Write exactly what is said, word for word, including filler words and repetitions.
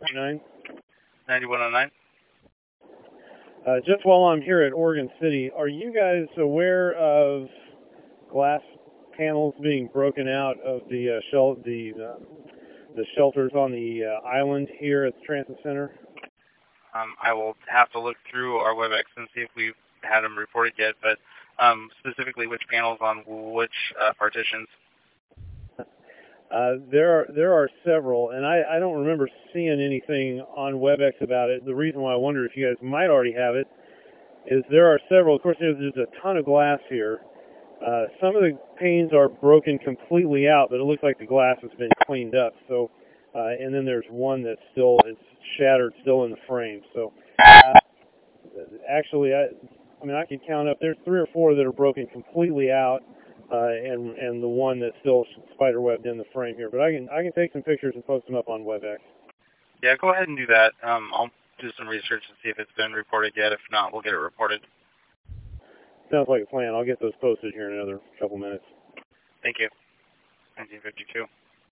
nine. ninety-one oh nine. Uh, just while I'm here at Oregon City, are you guys aware of glass panels being broken out of the uh, shel the uh, the shelters on the uh, island here at the Transit Center? Um, I will have to look through our WebEx and see if we've had them reported yet, but um, specifically which panels on which uh, partitions? Uh, there are there are several, and I, I don't remember seeing anything on WebEx about it. The reason why I wonder if you guys might already have it is there are several. Of course, there's, there's a ton of glass here. Uh, some of the panes are broken completely out, but it looks like the glass has been cleaned up. So, uh, and then there's one that's still it's shattered, still in the frame. So, uh, actually, I, I mean, I could count up. There's three or four that are broken completely out. Uh, and and the one that's still spiderwebbed in the frame here, but I can I can take some pictures and post them up on WebEx. Yeah, go ahead and do that. Um, I'll do some research and see if it's been reported yet. If not, we'll get it reported. Sounds like a plan. I'll get those posted here in another couple minutes. Thank you. nineteen fifty-two.